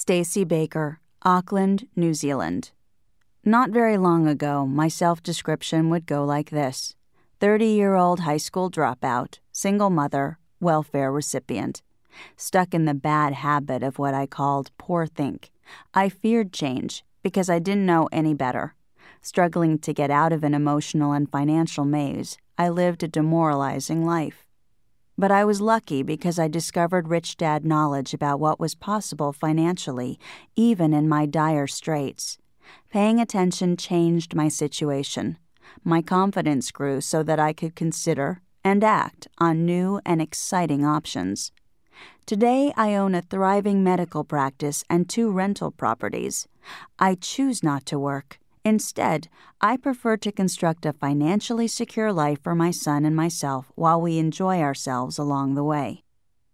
Stacey Baker, Auckland, New Zealand. Not very long ago, my self-description would go like this: 30-year-old high school dropout, single mother, welfare recipient. Stuck in the bad habit of what I called poor think. I feared change because I didn't know any better. Struggling to get out of an emotional and financial maze, I lived a demoralizing life. But I was lucky because I discovered Rich Dad knowledge about what was possible financially, even in my dire straits. Paying attention changed my situation. My confidence grew so that I could consider and act on new and exciting options. Today, I own a thriving medical practice and 2 rental properties. I choose not to work. Instead, I prefer to construct a financially secure life for my son and myself while we enjoy ourselves along the way.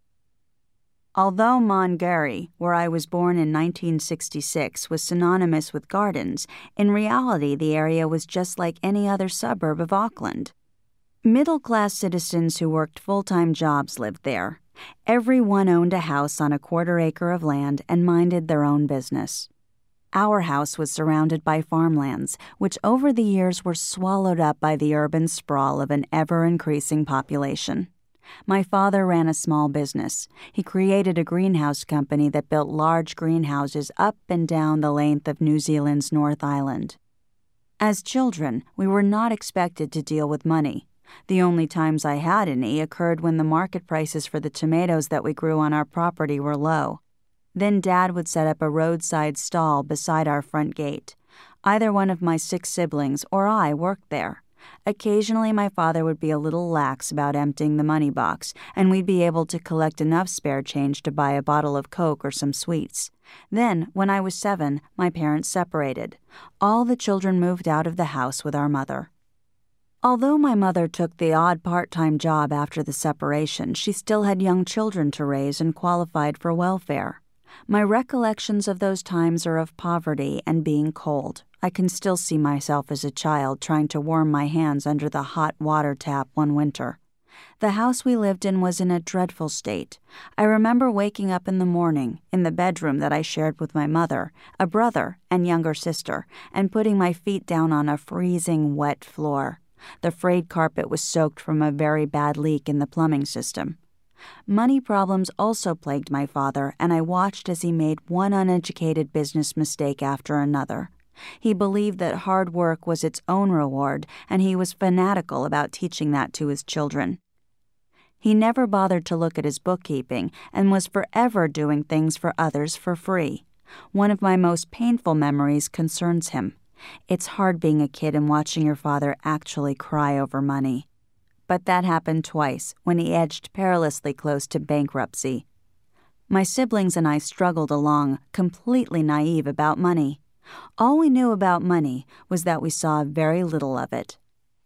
Although Mongary, where I was born in 1966, was synonymous with gardens, in reality the area was just like any other suburb of Auckland. Middle-class citizens who worked full-time jobs lived there. Everyone owned a house on a 1/4 acre of land and minded their own business. Our house was surrounded by farmlands, which over the years were swallowed up by the urban sprawl of an ever-increasing population. My father ran a small business. He created a greenhouse company that built large greenhouses up and down the length of New Zealand's North Island. As children, we were not expected to deal with money. The only times I had any occurred when the market prices for the tomatoes that we grew on our property were low. Then Dad would set up a roadside stall beside our front gate. Either one of my 6 siblings or I worked there. Occasionally, my father would be a little lax about emptying the money box, and we'd be able to collect enough spare change to buy a bottle of Coke or some sweets. Then, when I was 7, my parents separated. All the children moved out of the house with our mother. Although my mother took the odd part-time job after the separation, she still had young children to raise and qualified for welfare. My recollections of those times are of poverty and being cold. I can still see myself as a child trying to warm my hands under the hot water tap one winter. The house we lived in was in a dreadful state. I remember waking up in the morning, in the bedroom that I shared with my mother, a brother, and younger sister, and putting my feet down on a freezing, wet floor. The frayed carpet was soaked from a very bad leak in the plumbing system. Money problems also plagued my father, and I watched as he made one uneducated business mistake after another. He believed that hard work was its own reward, and he was fanatical about teaching that to his children. He never bothered to look at his bookkeeping and was forever doing things for others for free. One of my most painful memories concerns him. It's hard being a kid and watching your father actually cry over money. But that happened twice, when he edged perilously close to bankruptcy. My siblings and I struggled along, completely naive about money. All we knew about money was that we saw very little of it.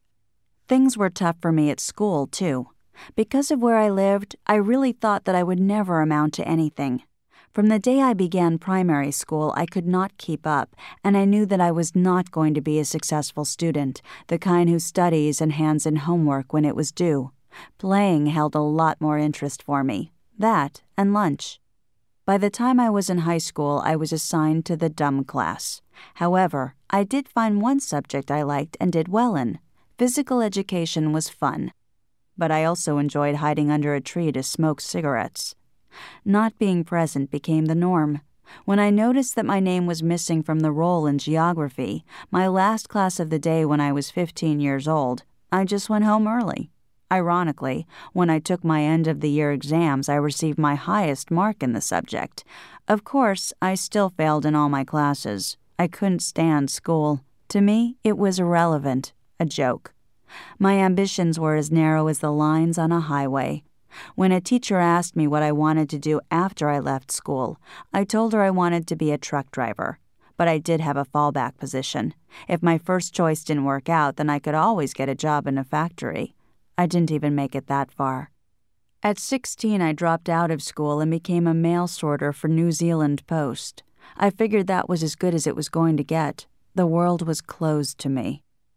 Things were tough for me at school, too. Because of where I lived, I really thought that I would never amount to anything. From the day I began primary school, I could not keep up, and I knew that I was not going to be a successful student, the kind who studies and hands in homework when it was due. Playing held a lot more interest for me. That and lunch. By the time I was in high school, I was assigned to the dumb class. However, I did find one subject I liked and did well in. Physical education was fun. But I also enjoyed hiding under a tree to smoke cigarettes. Not being present became the norm. When I noticed that my name was missing from the roll in geography, my last class of the day when I was 15 years old, I just went home early. Ironically, when I took my end-of-the-year exams, I received my highest mark in the subject. Of course, I still failed in all my classes. I couldn't stand school. To me, it was irrelevant, a joke. My ambitions were as narrow as the lines on a highway. When a teacher asked me what I wanted to do after I left school, I told her I wanted to be a truck driver. But I did have a fallback position. If my first choice didn't work out, then I could always get a job in a factory. I didn't even make it that far. At 16, I dropped out of school and became a mail sorter for New Zealand Post. I figured that was as good as it was going to get. The world was closed to me.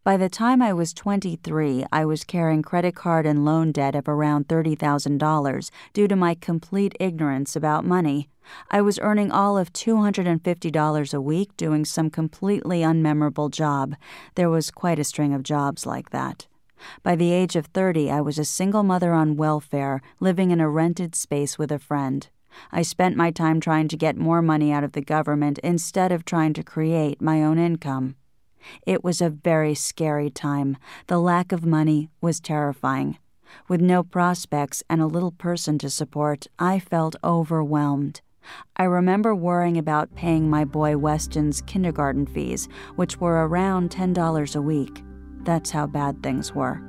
By the time I was 23, I was carrying credit card and loan debt of around $30,000 due to my complete ignorance about money. I was earning all of $250 a week doing some completely unmemorable job. There was quite a string of jobs like that. By the age of 30, I was a single mother on welfare, living in a rented space with a friend. I spent my time trying to get more money out of the government instead of trying to create my own income. It was a very scary time. The lack of money was terrifying. With no prospects and a little person to support, I felt overwhelmed. I remember worrying about paying my boy Weston's kindergarten fees, which were around $10 a week. That's how bad things were.